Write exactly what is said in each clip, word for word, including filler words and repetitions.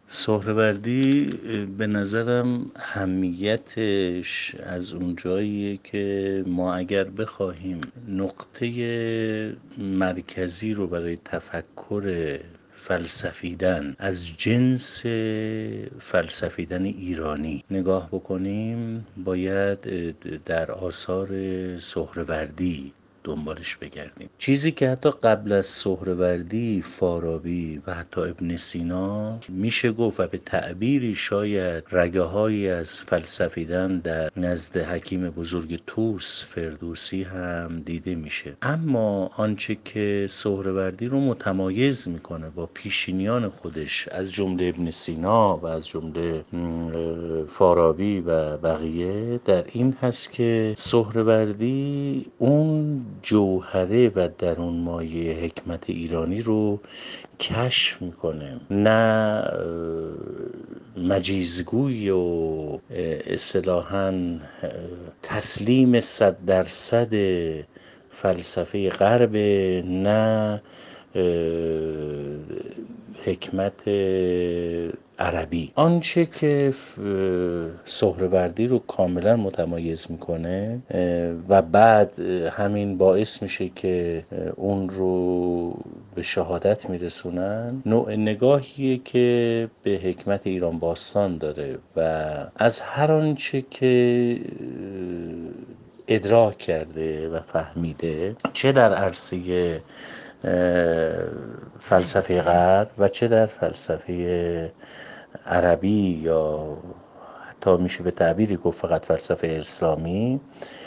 سهروردی به نظرم اهمیتش از اونجاییه که ما اگر بخواهیم نقطه مرکزی رو برای تفکر فلسفیدن از جنس فلسفیدن ایرانی نگاه بکنیم، باید در آثار سهروردی دنبالش بگردیم. چیزی که حتی قبل از سهروردی فارابی و حتی ابن سینا میشه گفت و به تعبیری شاید رگه هایی از فلسفیدن در نزد حکیم بزرگ توس فردوسی هم دیده میشه. اما آنچه که سهروردی رو متمایز میکنه با پیشینیان خودش از جمله ابن سینا و از جمله فارابی و بقیه در این هست که سهروردی اون جوهره و درون مایه حکمت ایرانی رو کشف میکنه، نه مجیزگوی و اصطلاحاً تسلیم صد درصد فلسفه غرب، نه حکمت عربی. آنچه که سهروردی رو کاملا متمایز میکنه و بعد همین باعث میشه که اون رو به شهادت میرسونن، نوع نگاهیه که به حکمت ایران باستان داره و از هر آنچه که ادراک کرده و فهمیده، چه در عرصه فلسفه غرب و چه در فلسفه عربی یا حتی میشه به تعبیری گفت فقط فلسفه اسلامی،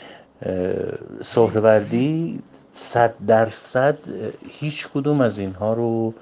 سهروردی صد درصد هیچ کدوم از اینها رو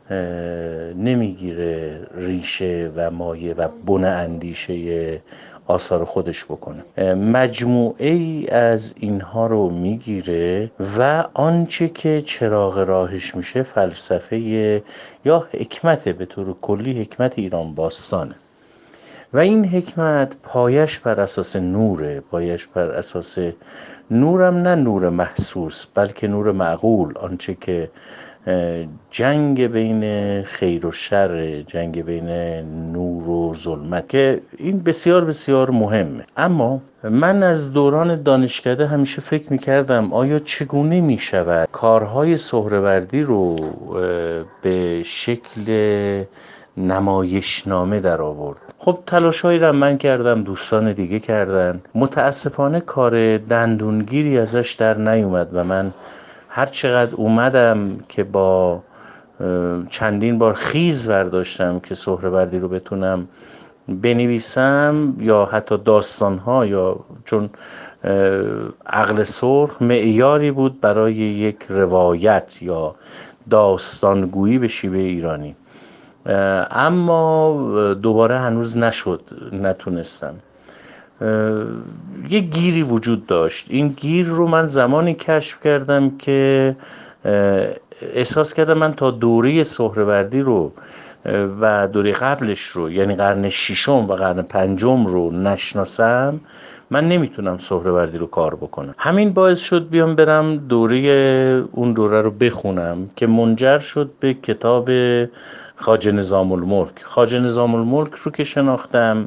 نمیگیره ریشه و مایه و بن اندیشه آثار خودش بکنه، مجموعه ای از اینها رو میگیره و آنچه که چراغ راهش میشه فلسفه یا حکمت، به طور کلی حکمت ایران باستانه و این حکمت پایش بر اساس نوره، پایش بر اساس نورم، نه نور محسوس بلکه نور معقول، آنچه که جنگ بین خیر و شر، جنگ بین نور و ظلمت، که این بسیار بسیار مهمه. اما من از دوران دانشکده همیشه فکر میکردم آیا چگونه میشود کارهای سهروردی رو به شکل نمایشنامه در آورد. خب تلاشایی را من کردم، دوستان دیگه کردن، متاسفانه کار دندونگیری ازش در نیومد و من هر چقدر اومدم که با چندین بار خیز برداشتم که سهروردی رو بتونم بنویسم یا حتی داستانها، یا چون عقل سرخ معیاری بود برای یک روایت یا داستانگویی به شیوه ایرانی، اما دوباره هنوز نشد، نتونستم. یه گیری وجود داشت. این گیر رو من زمانی کشف کردم که احساس کردم من تا دوره سهروردی رو و دوره قبلش رو، یعنی قرن ششم و قرن پنجم رو نشناسم، من نمیتونم سهروردی رو کار بکنم. همین باعث شد بیام برم دوره اون دوره رو بخونم که منجر شد به کتاب خواجه نظام الملک. خواجه نظام الملک رو که شناختم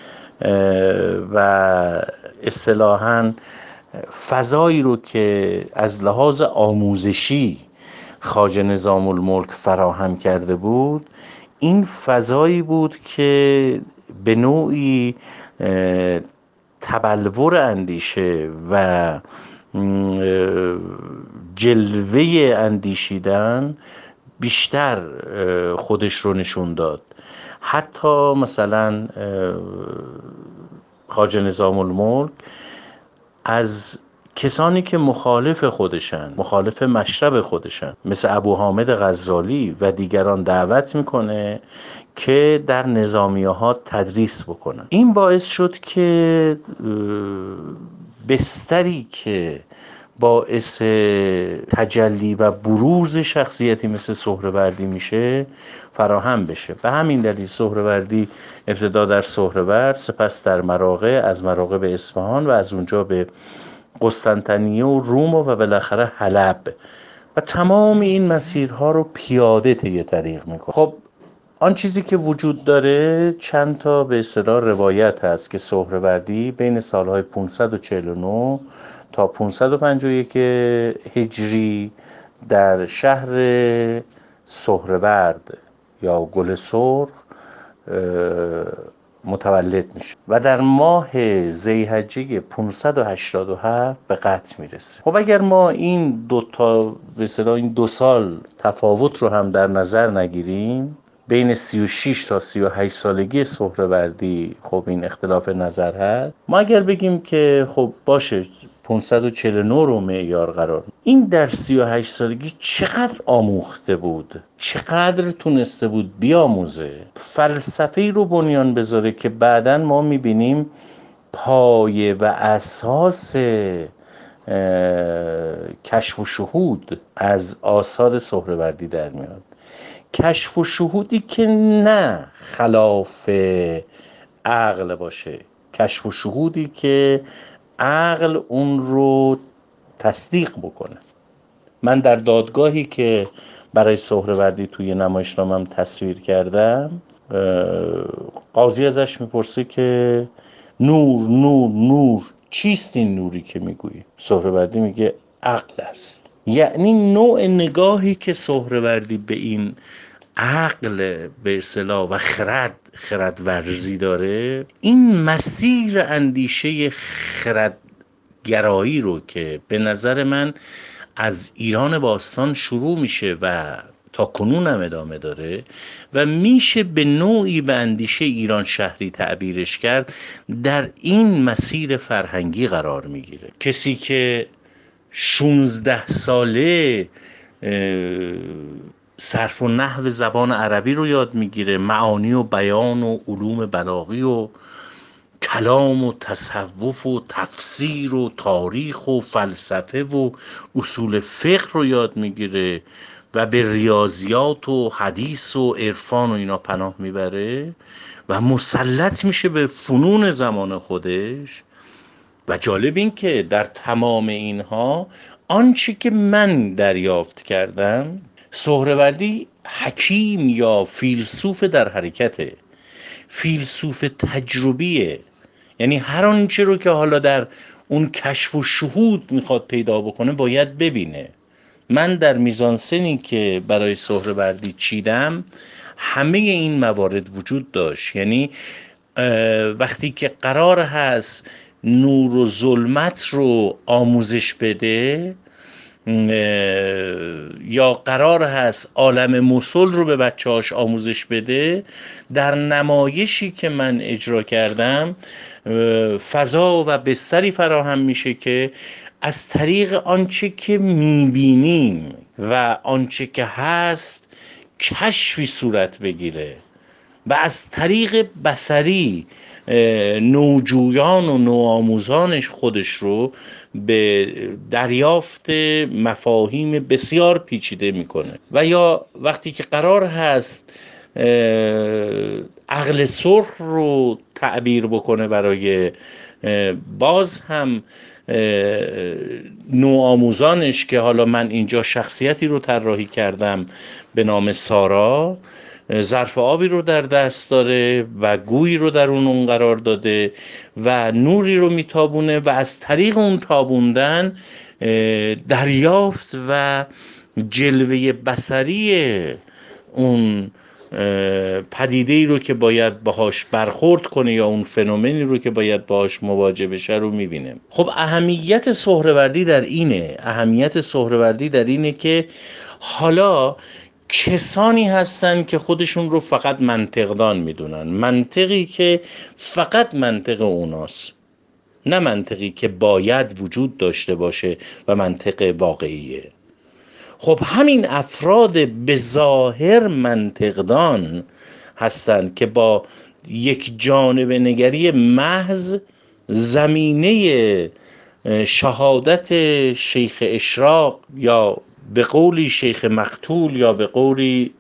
و اصطلاحاً فضایی رو که از لحاظ آموزشی خواجه نظام الملک فراهم کرده بود، این فضایی بود که به نوعی تبلور اندیشه و جلوه اندیشیدن بیشتر خودش رو نشون داد. حتی مثلا خواجه نظام الملک از کسانی که مخالف خودشن، مخالف مشرب خودشن، مثل ابو حامد غزالی و دیگران دعوت میکنه که در نظامیه ها تدریس بکنن. این باعث شد که بستری که باعث تجلی و بروز شخصیتی مثل سهروردی میشه فراهم بشه. به همین دلیل سهروردی ابتدا در سهرورد، سپس در مراغه، از مراغه به اصفهان و از اونجا به قسطنطنیه و روم و بالاخره حلب و تمام این مسیرها رو پیاده طی طریق میکنه. خب آن چیزی که وجود داره چند تا به اصطلاح روایت هست که سهروردی بین سالهای پانصد و چهل و نه تا پانصد و پنجاه و یک هجری در شهر سهرورد یا گل سرخ متولد میشه و در ماه ذی‌حجه پانصد و هشتاد و هفت به قطع میرسه. خب اگر ما این دو تا به اصطلاح این دو سال تفاوت رو هم در نظر نگیریم، بین سی و شش تا سی و هشت سالگی سهروردی خب این اختلاف نظر هست، ما اگر بگیم که خب باشه پانصد و چهل و نه رو معیار قرار، این در سی و هشت سالگی چقدر آموخته بود، چقدر تونسته بود بیاموزه، فلسفه‌ای رو بنیان بذاره که بعداً ما میبینیم پایه و اساس کشف و شهود از آثار سهروردی در میاد. کشف و شهودی که نه خلاف عقل باشه، کشف و شهودی که عقل اون رو تصدیق بکنه. من در دادگاهی که برای سهروردی توی نمایشنامه‌ام تصویر کردم، قاضی ازش میپرسه که نور نور نور چیست این نوری که میگویی؟ سهروردی میگه عقل است. یعنی نوع نگاهی که سهروردی به این عقل به اصطلاح و خرد خرد ورزی داره، این مسیر اندیشه خردگرایی رو که به نظر من از ایران باستان شروع میشه و تا کنون هم ادامه داره و میشه به نوعی به اندیشه ایران شهری تعبیرش کرد، در این مسیر فرهنگی قرار میگیره. کسی که شانزده ساله صرف و نحو زبان عربی رو یاد میگیره، معانی و بیان و علوم بلاغی و کلام و تصوف و تفسیر و تاریخ و فلسفه و اصول فقه رو یاد میگیره و به ریاضیات و حدیث و عرفان و اینا پناه میبره و مسلط میشه به فنون زمان خودش. و جالب این که در تمام اینها آنچه که من دریافت کردم، سهروردی حکیم یا فیلسوف در حرکته، فیلسوف تجربیه. یعنی هر آنچه رو که حالا در اون کشف و شهود میخواد پیدا بکنه باید ببینه. من در میزانسنی که برای سهروردی چیدم همه این موارد وجود داشت. یعنی وقتی که قرار هست نور و ظلمت رو آموزش بده یا قرار هست عالم موصل رو به بچه‌هاش آموزش بده، در نمایشی که من اجرا کردم فضا و بستری فراهم میشه که از طریق آنچه که میبینیم و آنچه که هست کشفی صورت بگیره و از طریق بصری نوجویان و نوآموزانش خودش رو به دریافت مفاهیم بسیار پیچیده میکنه. و یا وقتی که قرار هست عقل سرخ رو تعبیر بکنه برای باز هم نوآموزانش، که حالا من اینجا شخصیتی رو طراحی کردم به نام سارا، ظرف آبی رو در دست داره و گویی رو در اون قرار داده و نوری رو میتابونه و از طریق اون تابوندن دریافت و جلوه بصری اون پدیده‌ای رو که باید باهاش برخورد کنه یا اون فنومنی رو که باید باهاش مواجه بشه رو میبینه. خب اهمیت سهروردی در اینه، اهمیت سهروردی در اینه که حالا کسانی هستن که خودشون رو فقط منطقدان میدونن، منطقی که فقط منطق اوناست، نه منطقی که باید وجود داشته باشه و منطق واقعیه. خب همین افراد به ظاهر منطقدان هستند که با یک جانب نگری محض زمینه شهادت شیخ اشراق یا به قولی شیخ مقتول یا به قولی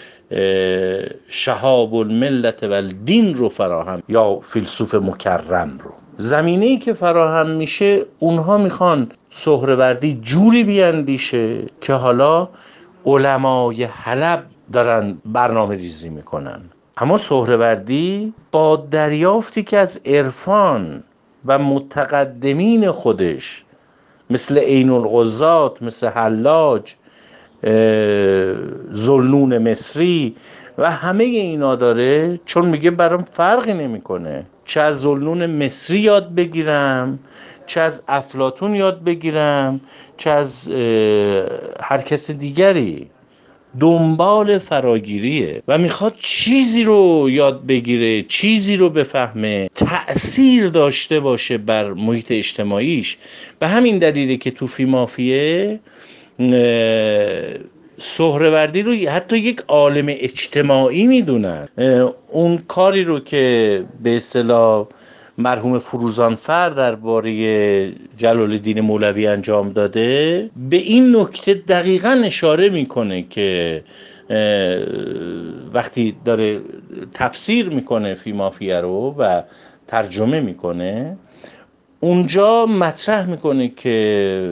شهاب الملت و الدین رو فراهم، یا فیلسوف مکرم رو، زمینه‌ای که فراهم میشه اونها میخوان سهروردی جوری بیاندیشه که حالا علمای حلب دارن برنامه ریزی میکنن. اما سهروردی با دریافتی که از عرفان و متقدمین خودش مثل عین الغزات، مثل حلاج، ذوالنون مصری و همه اینا داره، چون میگه برام فرقی نمیکنه چه از ذوالنون مصری یاد بگیرم، چه از افلاطون یاد بگیرم، چه از هر کس دیگری، دنبال فراگیریه و میخواد چیزی رو یاد بگیره، چیزی رو بفهمه، تأثیر داشته باشه بر محیط اجتماعیش. به همین دلیله که تو فی مافیه سهروردی رو حتی یک عالم اجتماعی میدونن. اون کاری رو که به اصطلاح مرحوم فروزانفر درباره جلال الدین مولوی انجام داده به این نکته دقیقاً اشاره میکنه که وقتی داره تفسیر میکنه فی مافیه رو و ترجمه میکنه، اونجا مطرح میکنه که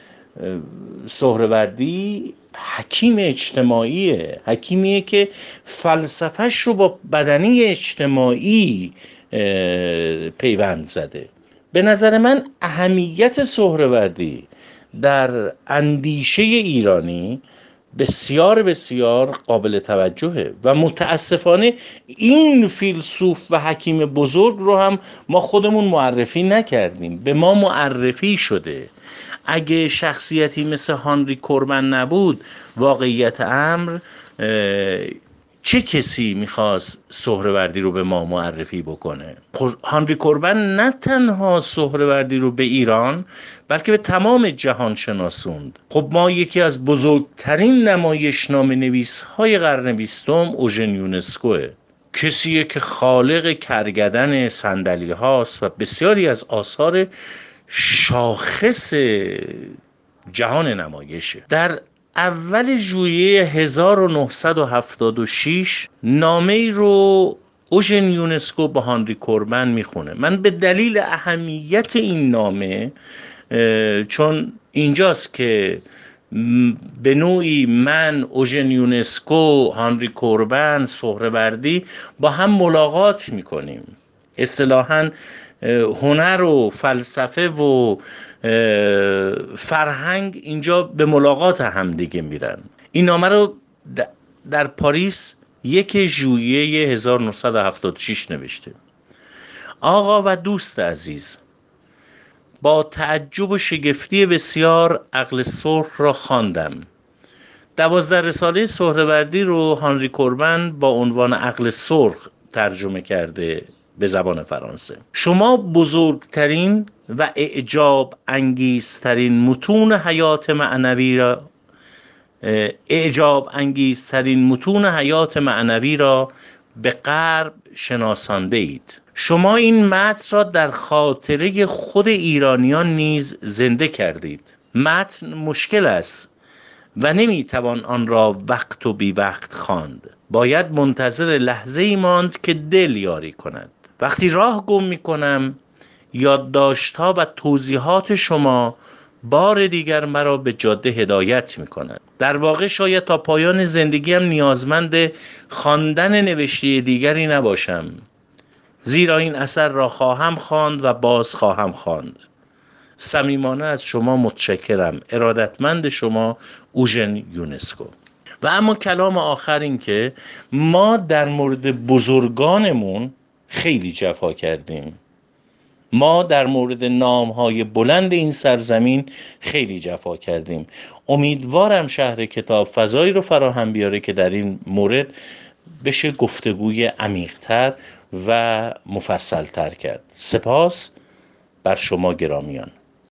سهروردی حکیم اجتماعیه، حکیمیه که فلسفهش رو با بدنی اجتماعی پیوند زده. به نظر من اهمیت سهروردی در اندیشه ایرانی بسیار بسیار قابل توجهه و متاسفانه این فیلسوف و حکیم بزرگ رو هم ما خودمون معرفی نکردیم، به ما معرفی شده. اگه شخصیتی مثل هانری کورمن نبود، واقعیت امر چه کسی میخواست سهروردی رو به ما معرفی بکنه؟ هانری کورمن نه تنها سهروردی رو به ایران بلکه به تمام جهان شناسوند. خب ما یکی از بزرگترین نمایشنامه نویس های قرن بیستم اوژن یونسکوه، کسیه که خالق کرگدن صندلی هاست و بسیاری از آثار شاخص جهان نمایشه. در اول ژوئیه هزار و نهصد و هفتاد و شش نامه ای رو اوژن یونسکو با هانری کورمن میخونه. من به دلیل اهمیت این نامه، چون اینجاست که به نوعی من، اوژن یونسکو، هانری کورمن، سهروردی با هم ملاقات میکنیم. اصطلاحاً هنر و فلسفه و فرهنگ اینجا به ملاقات هم دیگه میرن. این نامه رو در پاریس یک ژوئیه هزار و نهصد و هفتاد و شش نوشته. آقا و دوست عزیز، با تعجب و شگفتی بسیار عقل سرخ را خواندم. دوازده رساله سهروردی رو هانری کورمن با عنوان عقل سرخ ترجمه کرده به زبان فرانسه. شما بزرگترین و اعجاب انگیزترین متون حیات معنوی را اعجاب انگیزترین متون حیات معنوی را به غرب شناسانده اید. شما این متن را در خاطره خود ایرانیان نیز زنده کردید. متن مشکل است و نمیتوان آن را وقت و بی وقت خواند. باید منتظر لحظه ای ماند که دل یاری کند. وقتی راه گم میکنم، یادداشت‌ها و توضیحات شما بار دیگر مرا به جاده هدایت میکند. در واقع شاید تا پایان زندگیم نیازمند خواندن نوشته دیگری نباشم، زیرا این اثر را خواهم خواند و باز خواهم خواند. صمیمانه از شما متشکرم. ارادتمند شما، اوژن یونسکو. و اما کلام آخر این که ما در مورد بزرگانمون خیلی جفا کردیم. ما در مورد نامهای بلند این سرزمین خیلی جفا کردیم. امیدوارم شهر کتاب فضایی رو فراهم بیاره که در این مورد بشه گفتگوی عمیق‌تر و مفصل‌تر کرد. سپاس بر شما گرامیان.